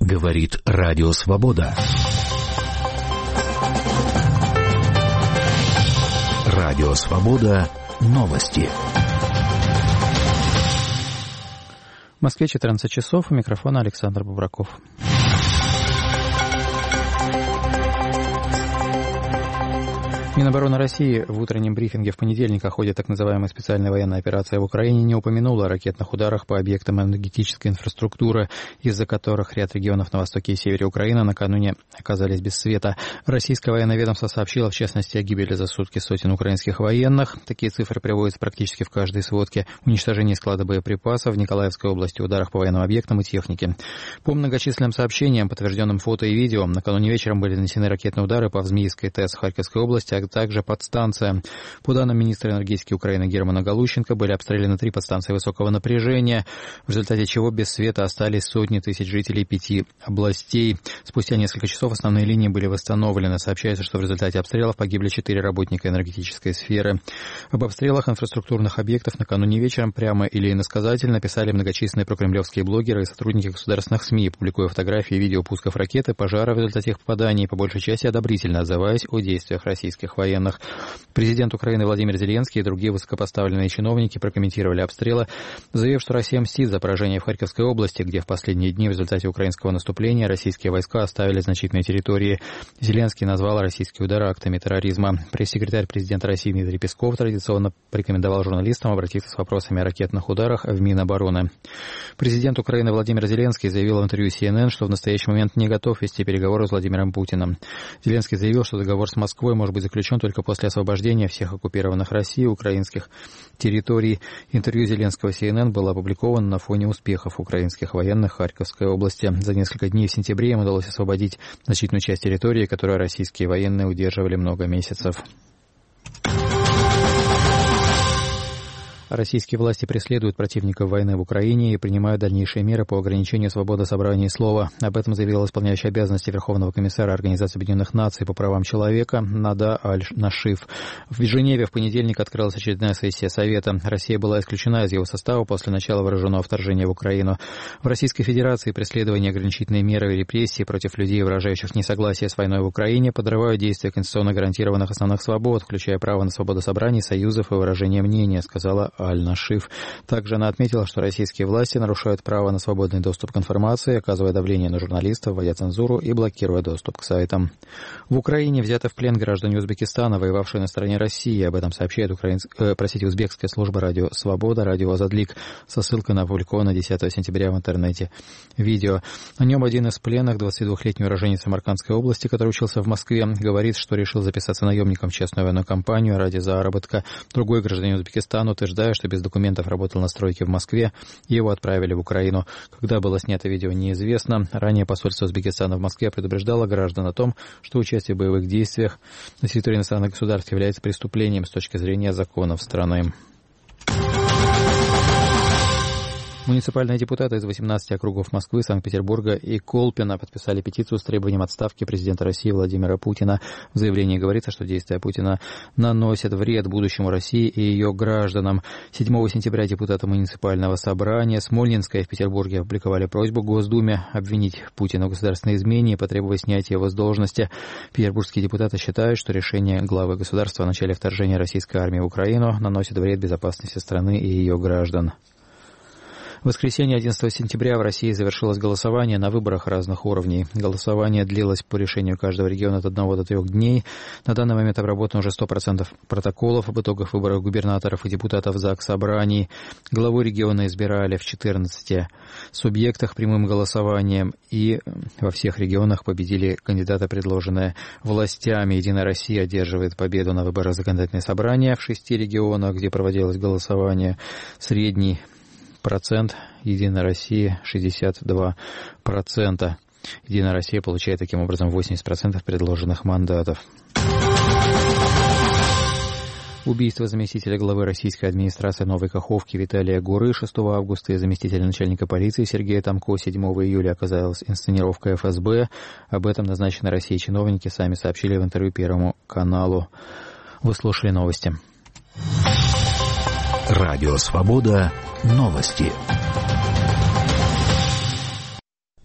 Говорит Радио Свобода. Радио Свобода. Новости. В Москве 14 часов. У микрофона Александр Бубраков. Минобороны России в утреннем брифинге в понедельник о ходе так называемой специальной военной операции в Украине не упомянула о ракетных ударах по объектам энергетической инфраструктуры, из-за которых ряд регионов на востоке и севере Украины накануне оказались без света. Российское военное ведомство сообщило, в частности, о гибели за сутки сотен украинских военных. Такие цифры приводятся практически в каждой сводке. Уничтожение склада боеприпасов в Николаевской области, ударах по военным объектам и технике. По многочисленным сообщениям, подтвержденным фото и видео, накануне вечером были нанесены ракетные удары по Змеевской ТЭС в Харьковской области, а также подстанция. По данным министра энергетики Украины Германа Галущенко, были обстреляны 3 подстанции высокого напряжения, в результате чего без света остались сотни тысяч жителей 5 областей. Спустя несколько часов основные линии были восстановлены. Сообщается, что в результате обстрелов погибли 4 работника энергетической сферы. Об обстрелах инфраструктурных объектов накануне вечером прямо или иносказательно писали многочисленные прокремлевские блогеры и сотрудники государственных СМИ, публикуя фотографии и видео пусков ракет и пожара в результате их попаданий, по большей части одобрительно отзываясь о действиях российских военных. Президент Украины Владимир Зеленский и другие высокопоставленные чиновники прокомментировали обстрелы, заявив, что Россия мстит за поражение в Харьковской области, где в последние дни в результате украинского наступления российские войска оставили значительные территории. Зеленский назвал российские удары актами терроризма. Пресс-секретарь президента России Дмитрий Песков традиционно порекомендовал журналистам обратиться с вопросами о ракетных ударах в Минобороны. Президент Украины Владимир Зеленский заявил в интервью CNN, что в настоящий момент не готов вести переговоры с Владимиром Путиным. Зеленский заявил, что договор с Москвой может быть заключен только после освобождения всех оккупированных Россией украинских территорий. Интервью Зеленского CNN было опубликовано на фоне успехов украинских военных в Харьковской области. За несколько дней в сентябре им удалось освободить значительную часть территории, которую российские военные удерживали много месяцев. Российские власти преследуют противников войны в Украине и принимают дальнейшие меры по ограничению свободы собрания и слова. Об этом заявил исполняющий обязанности Верховного комиссара Организации Объединенных Наций по правам человека Нада Аль-Нашиф. В Женеве в понедельник открылась очередная сессия Совета. Россия была исключена из его состава после начала вооруженного вторжения в Украину. В Российской Федерации преследование, ограничительные меры и репрессии против людей, выражающих несогласие с войной в Украине, подрывают действия конституционно гарантированных основных свобод, включая право на свободу собраний, союзов и выражения мнения, сказала Аль-Нашиф. Также она отметила, что российские власти нарушают право на свободный доступ к информации, оказывая давление на журналистов, вводя цензуру и блокируя доступ к сайтам. В Украине взяты в плен граждане Узбекистана, воевавшие на стороне России. Об этом сообщает узбекская служба радио «Свобода», радио «Азадлик», со ссылкой на опубликованное 10 сентября в интернете видео. На нем один из пленных, 22-летний уроженец Самаркандской области, который учился в Москве, говорит, что решил записаться наемником в частную военную компанию ради заработка. Другой гражданин Узбекистана утверждает, что без документов работал на стройке в Москве, и его отправили в Украину. Когда было снято видео, неизвестно. Ранее посольство Узбекистана в Москве предупреждало граждан о том, что участие в боевых действиях на территории иностранных государств является преступлением с точки зрения законов страны. Муниципальные депутаты из 18 округов Москвы, Санкт-Петербурга и Колпина подписали петицию с требованием отставки президента России Владимира Путина. В заявлении говорится, что действия Путина наносят вред будущему России и ее гражданам. 7 сентября депутаты муниципального собрания Смольнинская в Петербурге опубликовали просьбу Госдуме обвинить Путина в государственной измене и потребовать снятия его с должности. Петербургские депутаты считают, что решение главы государства о начале вторжения российской армии в Украину наносит вред безопасности страны и ее граждан. В воскресенье 11 сентября в России завершилось голосование на выборах разных уровней. Голосование длилось по решению каждого региона от 1 до 3 дней. На данный момент обработано уже 100% протоколов об итогах выборов губернаторов и депутатов Заксобраний. Главу региона избирали в 14 субъектах прямым голосованием, и во всех регионах победили кандидаты, предложенные властями. «Единая Россия» одерживает победу на выборах законодательное собрание в 6 регионах, где проводилось голосование. Средний процент «Единая Россия» 62%. «Единая Россия» получает таким образом 80% предложенных мандатов. Убийство заместителя главы российской администрации Новой Каховки Виталия Гуры 6 августа и заместителя начальника полиции Сергея Тамко 7 июля оказалась инсценировкой ФСБ. Об этом назначенные Россией чиновники сами сообщили в интервью Первому каналу. Вы слушали новости. Радио «Свобода». Новости.